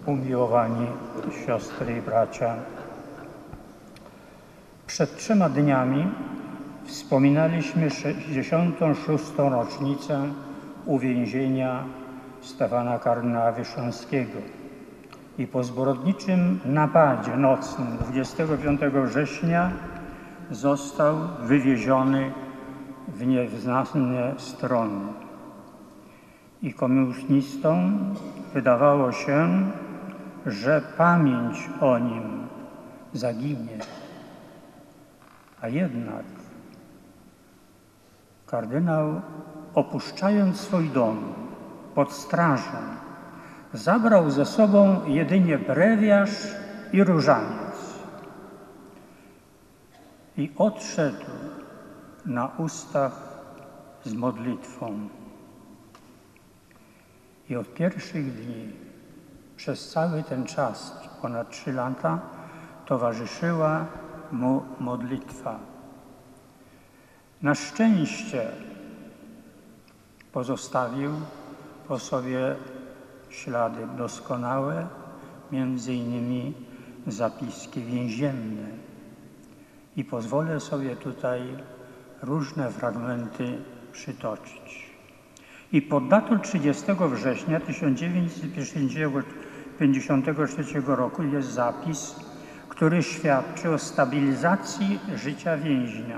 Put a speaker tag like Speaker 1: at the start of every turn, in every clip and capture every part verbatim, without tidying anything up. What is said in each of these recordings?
Speaker 1: Umiłowani siostry i bracia, przed trzema dniami wspominaliśmy sześćdziesiątą szóstą rocznicę uwięzienia Stefana kardynała Wyszyńskiego i po zbrodniczym napadzie nocnym dwudziestego piątego września został wywieziony w nieznane strony. I komunistom wydawało się, że pamięć o nim zaginie. A jednak kardynał, opuszczając swój dom pod strażą, zabrał ze sobą jedynie brewiarz i różaniec i odszedł na ustach z modlitwą. I od pierwszych dni, przez cały ten czas, ponad trzy lata, towarzyszyła mu modlitwa. Na szczęście pozostawił po sobie ślady doskonałe, między innymi zapiski więzienne. I pozwolę sobie tutaj różne fragmenty przytoczyć. I pod datą trzydziestego września tysiąc dziewięćset pięćdziesiątego trzeciego roku jest zapis, który świadczy o stabilizacji życia więźnia.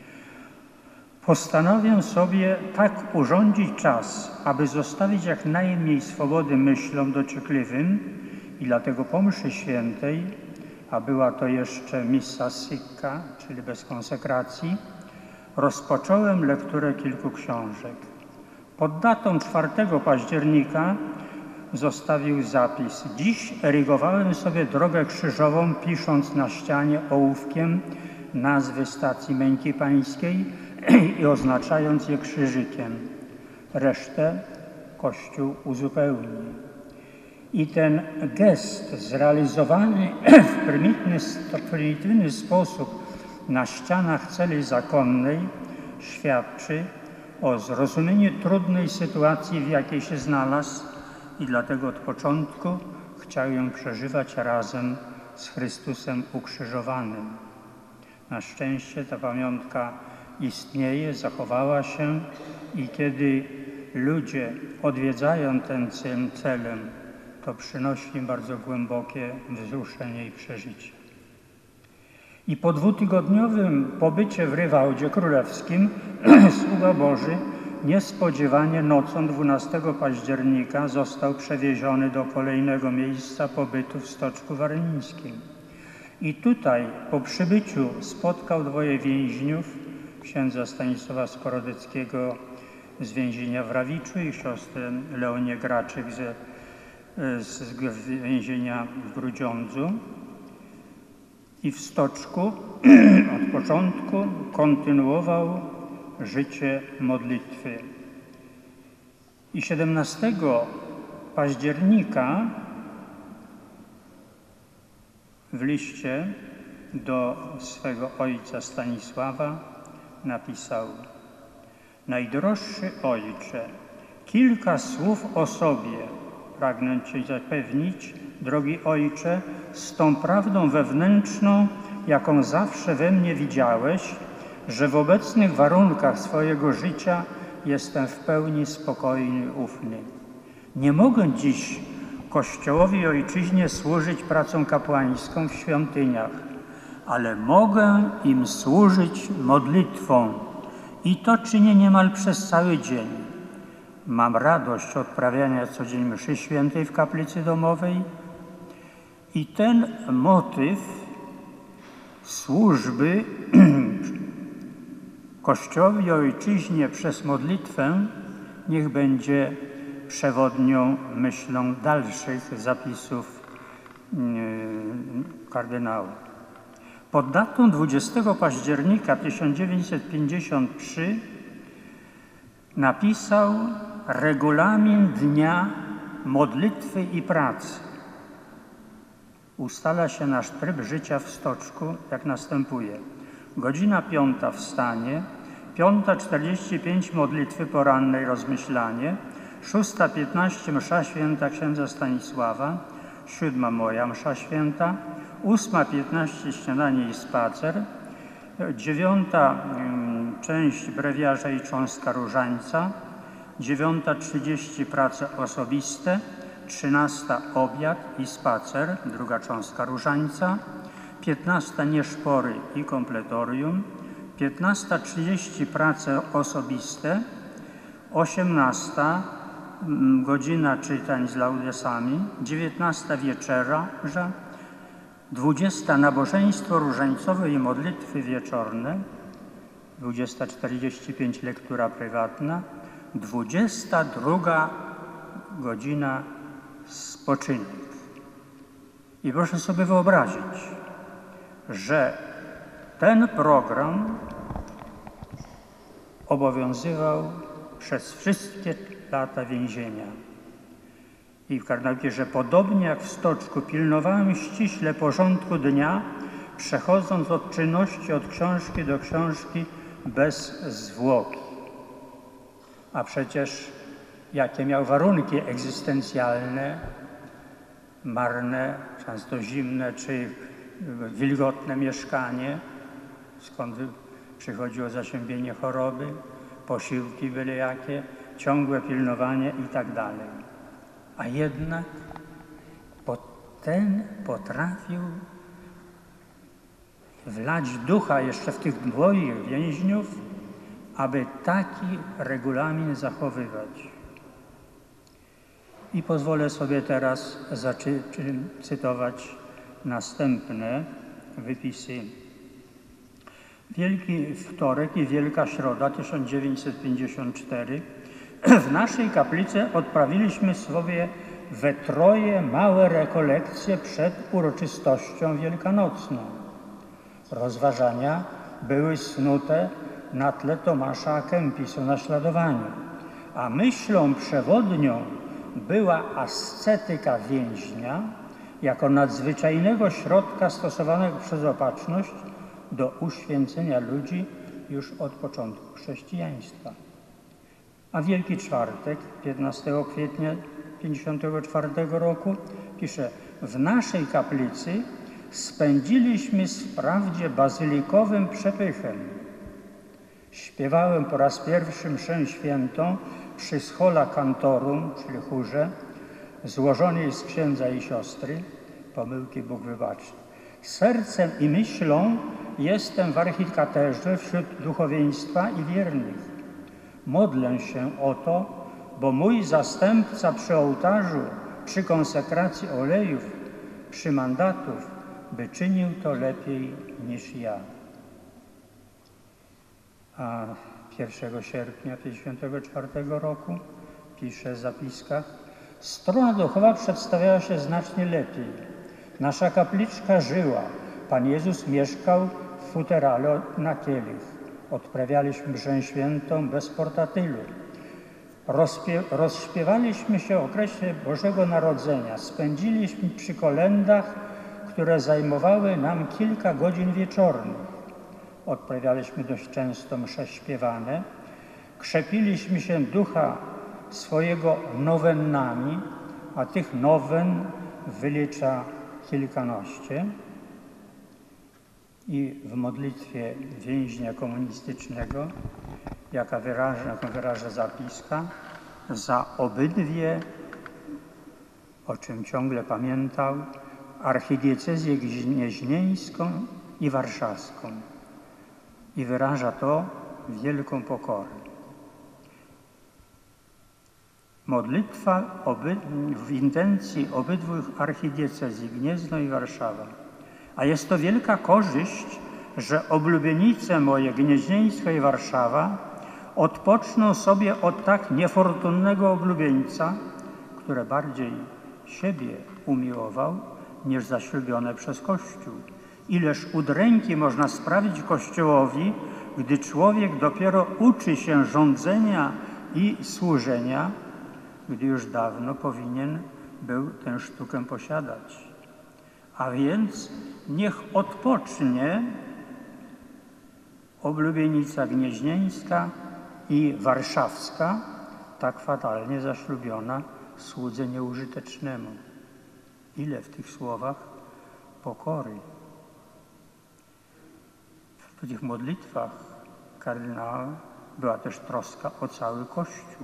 Speaker 1: Postanowię sobie tak urządzić czas, aby zostawić jak najmniej swobody myślom dociekliwym i dlatego po mszy świętej, a była to jeszcze missa sicca, czyli bez konsekracji, rozpocząłem lekturę kilku książek. Pod datą czwartego października zostawił zapis. Dziś erygowałem sobie drogę krzyżową, pisząc na ścianie ołówkiem nazwy stacji Męki Pańskiej i oznaczając je krzyżykiem. Resztę Kościół uzupełni. I ten gest zrealizowany w prymitywny, prymitywny sposób na ścianach celi zakonnej świadczy o zrozumieniu trudnej sytuacji, w jakiej się znalazł i dlatego od początku chciał ją przeżywać razem z Chrystusem ukrzyżowanym. Na szczęście ta pamiątka istnieje, zachowała się i kiedy ludzie odwiedzają ten celem, to przynosi im bardzo głębokie wzruszenie i przeżycie. I po dwutygodniowym pobycie w Rywałdzie Królewskim sługa Boży niespodziewanie nocą dwunastego października został przewieziony do kolejnego miejsca pobytu w Stoczku Warmińskim. I tutaj po przybyciu spotkał dwoje więźniów, księdza Stanisława Skorodyckiego z więzienia w Rawiczu i siostrę Leonię Graczyk ze, z więzienia w Grudziądzu. I w Stoczku od początku kontynuował życie modlitwy. I siedemnastego października w liście do swego ojca Stanisława napisał: Najdroższy Ojcze, kilka słów o sobie pragnę Cię zapewnić, drogi Ojcze, z tą prawdą wewnętrzną, jaką zawsze we mnie widziałeś, że w obecnych warunkach swojego życia jestem w pełni spokojny i ufny. Nie mogę dziś Kościołowi i Ojczyźnie służyć pracą kapłańską w świątyniach, ale mogę im służyć modlitwą i to czynię niemal przez cały dzień. Mam radość odprawiania co dzień mszy świętej w kaplicy domowej i ten motyw służby Kościołowi i Ojczyźnie przez modlitwę niech będzie przewodnią myślą dalszych zapisów kardynała. Pod datą dwudziestego października tysiąc dziewięćset pięćdziesiątego trzeciego napisał regulamin dnia modlitwy i pracy. Ustala się nasz tryb życia w Stoczku jak następuje. Godzina piąta wstanie, piąta czterdzieści pięć modlitwy porannej rozmyślanie, szósta piętnaście msza święta księdza Stanisława, siódma moja msza święta, ósma piętnaście śniadanie i spacer, dziewiąta część brewiarza i cząstka różańca, dziewiąta trzydzieści prace osobiste, trzynasta obiad i spacer, druga cząstka różańca, piętnasta nieszpory i kompletorium, piętnasta trzydzieści prace osobiste, osiemnasta godzina czytań z laudesami, dziewiętnasta wieczerza, dwudziesta nabożeństwo różańcowe i modlitwy wieczorne, dwudziesta czterdzieści pięć lektura prywatna, dwudziesta druga godzina spoczynek. I proszę sobie wyobrazić, że ten program obowiązywał przez wszystkie lata więzienia. I w kardynałie, że podobnie jak w Stoczku pilnowałem ściśle porządku dnia, przechodząc od czynności, od książki do książki bez zwłoki. A przecież jakie miał warunki egzystencjalne, marne, często zimne czy wilgotne mieszkanie, skąd przychodziło zasiębienie choroby, posiłki byle jakie, ciągłe pilnowanie i tak dalej. A jednak ten potrafił wlać ducha jeszcze w tych dwoich więźniów, aby taki regulamin zachowywać. I pozwolę sobie teraz zacytować następne wypisy. Wielki Wtorek i Wielka Środa tysiąc dziewięćset pięćdziesiąt cztery. W naszej kaplicy odprawiliśmy sobie we troje małe rekolekcje przed uroczystością wielkanocną. Rozważania były snute na tle Tomasza a Kempis o naśladowaniu, a myślą przewodnią była ascetyka więźnia jako nadzwyczajnego środka stosowanego przez opatrzność do uświęcenia ludzi już od początku chrześcijaństwa. A Wielki Czwartek, piętnastego kwietnia tysiąc dziewięćset pięćdziesiątego czwartego roku, pisze: w naszej kaplicy spędziliśmy z wprawdzie bazylikowym przepychem. Śpiewałem po raz pierwszy mszę świętą przy schola cantorum, czyli chórze, złożonej z księdza i siostry, pomyłki Bóg wybaczy. Sercem i myślą jestem w archikaterze wśród duchowieństwa i wiernych. Modlę się o to, bo mój zastępca przy ołtarzu, przy konsekracji olejów, przy mandatów, by czynił to lepiej niż ja. A pierwszego sierpnia tysiąc dziewięćset pięćdziesiątego czwartego roku pisze w zapiskach: strona duchowa przedstawiała się znacznie lepiej. Nasza kapliczka żyła. Pan Jezus mieszkał w futerale na kielich. Odprawialiśmy mszę świętą bez portatylu. Rozpie- rozśpiewaliśmy się o okresie Bożego Narodzenia. Spędziliśmy przy kolędach, które zajmowały nam kilka godzin wieczornych. Odprawialiśmy dość często msze śpiewane. Krzepiliśmy się ducha swojego nowennami, a tych nowen wylicza kilkanaście. I w modlitwie więźnia komunistycznego, jaka wyraża, jaką wyraża zapiska, za obydwie, o czym ciągle pamiętał, archidiecezję gnieźnieńską i warszawską. I wyraża to wielką pokorę. Modlitwa oby, w intencji obydwu archidiecezji, Gniezno i Warszawa. A jest to wielka korzyść, że oblubienice moje, Gnieźnieńsko i Warszawa, odpoczną sobie od tak niefortunnego oblubieńca, które bardziej siebie umiłował, niż zaślubione przez Kościół. Ileż udręki można sprawić Kościołowi, gdy człowiek dopiero uczy się rządzenia i służenia, gdy już dawno powinien był tę sztukę posiadać. A więc niech odpocznie oblubienica gnieźnieńska i warszawska, tak fatalnie zaślubiona słudze nieużytecznemu. Ile w tych słowach pokory. W tych modlitwach kardynała była też troska o cały Kościół.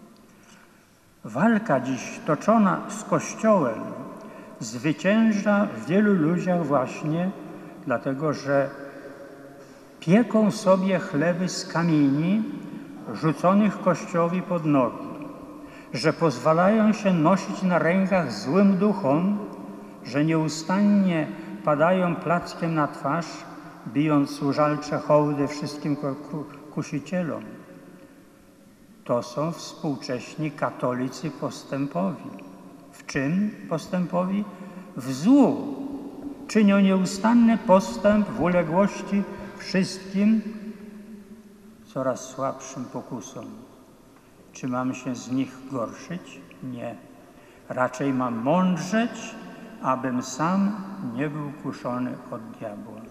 Speaker 1: Walka dziś toczona z Kościołem zwycięża w wielu ludziach właśnie dlatego, że pieką sobie chleby z kamieni rzuconych Kościołowi pod nogi, że pozwalają się nosić na rękach złym duchom, że nieustannie padają plackiem na twarz, bijąc służalcze hołdy wszystkim kusicielom. To są współcześni katolicy postępowi. W czym postępowi? W złu. Czynią nieustanny postęp w uległości wszystkim coraz słabszym pokusom. Czy mam się z nich gorszyć? Nie. Raczej mam mądrzeć, abym sam nie był kuszony od diabła.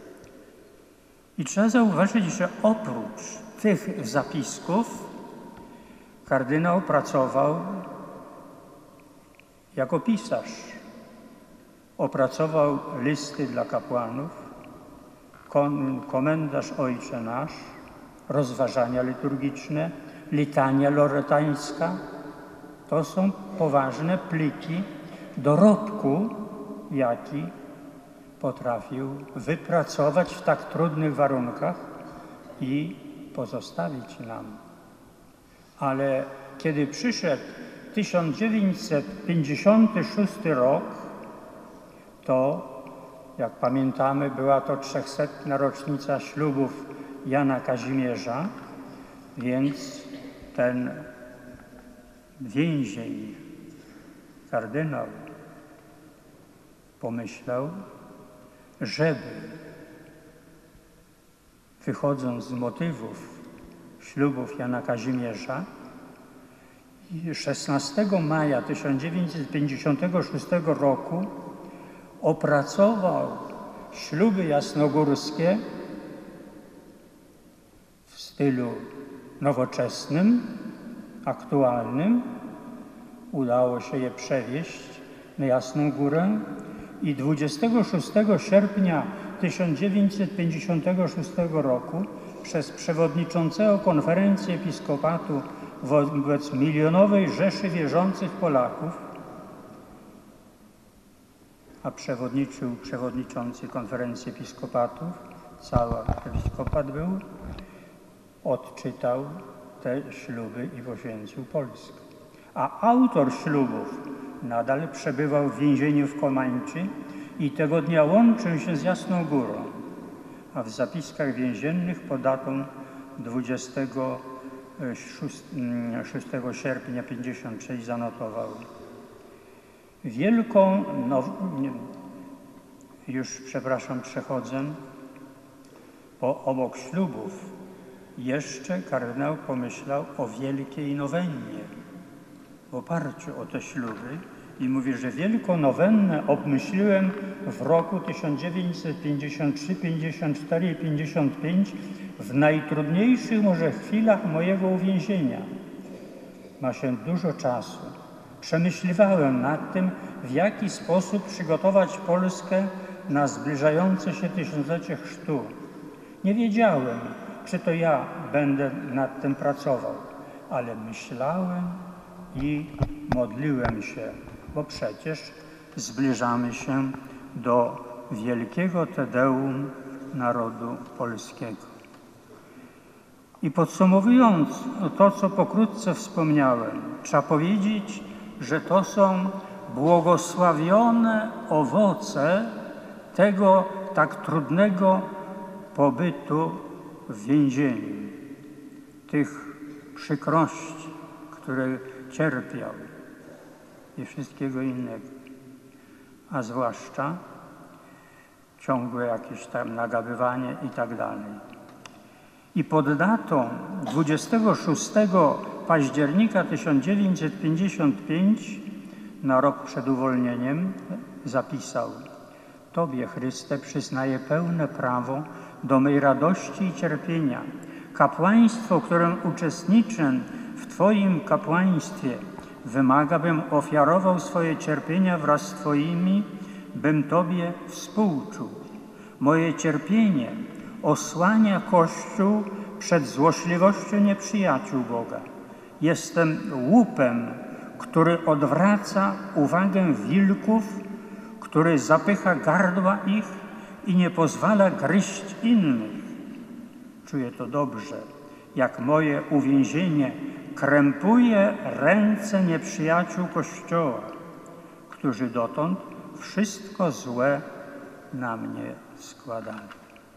Speaker 1: I trzeba zauważyć, że oprócz tych zapisków kardynał pracował jako pisarz. Opracował listy dla kapłanów, komentarz Ojcze Nasz, rozważania liturgiczne, litania loretańska. To są poważne pliki dorobku, jaki potrafił wypracować w tak trudnych warunkach i pozostawić nam. Ale kiedy przyszedł tysiąc dziewięćset pięćdziesiąty szósty rok, to, jak pamiętamy, była to trzechsetna rocznica ślubów Jana Kazimierza, więc ten więzień, kardynał, pomyślał, żeby, wychodząc z motywów ślubów Jana Kazimierza, szesnastego maja tysiąc dziewięćset pięćdziesiątego szóstego roku opracował śluby jasnogórskie w stylu nowoczesnym, aktualnym. Udało się je przewieźć na Jasną Górę i dwudziestego szóstego sierpnia tysiąc dziewięćset pięćdziesiątego szóstego roku przez przewodniczącego Konferencji Episkopatu wobec milionowej rzeszy wierzących Polaków, a przewodniczył przewodniczący Konferencji Episkopatów, cały episkopat był, odczytał te śluby i poświęcił Polskę. A autor ślubów nadal przebywał w więzieniu w Komańczy i tego dnia łączył się z Jasną Górą, a w zapiskach więziennych pod datą dwudziestego szóstego sierpnia pięćdziesiąt sześć zanotował: wielką, no, już przepraszam, przechodzę, bo obok ślubów jeszcze kardynał pomyślał o wielkiej nowennie w oparciu o te śluby i mówi, że wielką nowennę obmyśliłem w roku tysiąc dziewięćset pięćdziesiąt trzy, pięćdziesiąt cztery i pięćdziesiąt pięć w najtrudniejszych może chwilach mojego uwięzienia. Ma się dużo czasu. Przemyśliwałem nad tym, w jaki sposób przygotować Polskę na zbliżające się tysiąclecie chrztu. Nie wiedziałem, czy to ja będę nad tym pracował, ale myślałem i modliłem się, bo przecież zbliżamy się do wielkiego Tedeum narodu polskiego. I podsumowując to, co pokrótce wspomniałem, trzeba powiedzieć, że to są błogosławione owoce tego tak trudnego pobytu w więzieniu, tych przykrości, które cierpiał i wszystkiego innego, a zwłaszcza ciągłe jakieś tam nagabywanie i tak dalej. I pod datą dwudziestego szóstego października tysiąc dziewięćset pięćdziesiątego piątego, na rok przed uwolnieniem, zapisał: Tobie, Chryste, przyznaję pełne prawo do mej radości i cierpienia. Kapłaństwo, w którym uczestniczę w Twoim kapłaństwie, wymaga, bym ofiarował swoje cierpienia wraz z Twoimi, bym Tobie współczuł. Moje cierpienie osłania Kościół przed złośliwością nieprzyjaciół Boga. Jestem łupem, który odwraca uwagę wilków, który zapycha gardła ich i nie pozwala gryźć innych. Czuję to dobrze, jak moje uwięzienie krępuje ręce nieprzyjaciół Kościoła, którzy dotąd wszystko złe na mnie składali.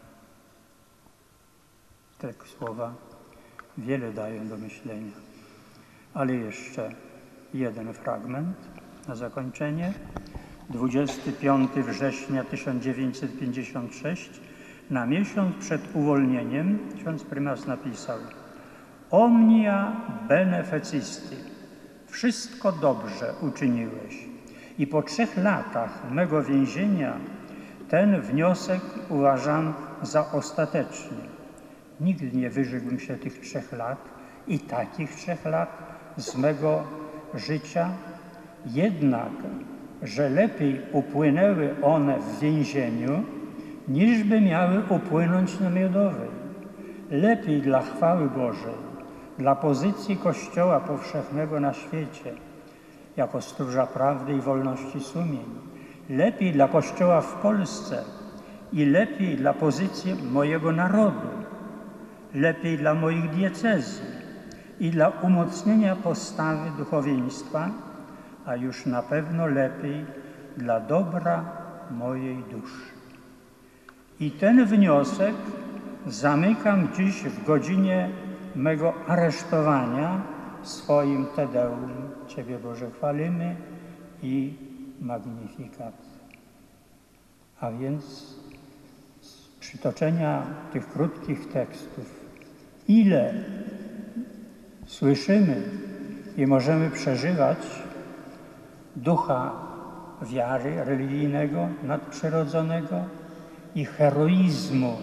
Speaker 1: Te słowa wiele dają do myślenia. Ale jeszcze jeden fragment na zakończenie. dwudziestego piątego września tysiąc dziewięćset pięćdziesiątego szóstego, na miesiąc przed uwolnieniem, ksiądz prymas napisał: Omnia bene fecisti, wszystko dobrze uczyniłeś. I po trzech latach mego więzienia ten wniosek uważam za ostateczny. Nigdy nie wyrzekłbym się tych trzech lat i takich trzech lat z mego życia, jednak, że lepiej upłynęły one w więzieniu, niż by miały upłynąć na Miodowej. Lepiej dla chwały Bożej, dla pozycji Kościoła powszechnego na świecie, jako stróża prawdy i wolności sumień, lepiej dla Kościoła w Polsce i lepiej dla pozycji mojego narodu, lepiej dla moich diecezji i dla umocnienia postawy duchowieństwa, a już na pewno lepiej dla dobra mojej duszy. I ten wniosek zamykam dziś w godzinie mego aresztowania swoim Te Deum, Ciebie Boże chwalimy i Magnificat. A więc z przytoczenia tych krótkich tekstów, ile słyszymy i możemy przeżywać ducha wiary religijnego, nadprzyrodzonego i heroizmu,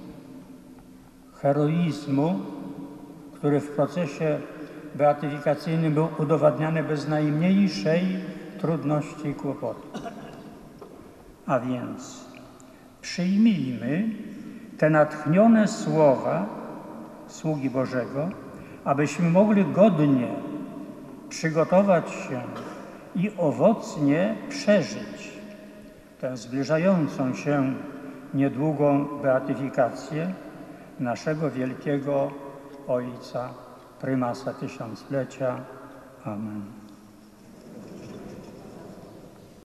Speaker 1: heroizmu, który w procesie beatyfikacyjnym był udowadniany bez najmniejszej trudności i kłopotu. A więc przyjmijmy te natchnione słowa sługi Bożego, abyśmy mogli godnie przygotować się i owocnie przeżyć tę zbliżającą się niedługą beatyfikację naszego wielkiego Ojca, prymasa tysiąclecia. Amen.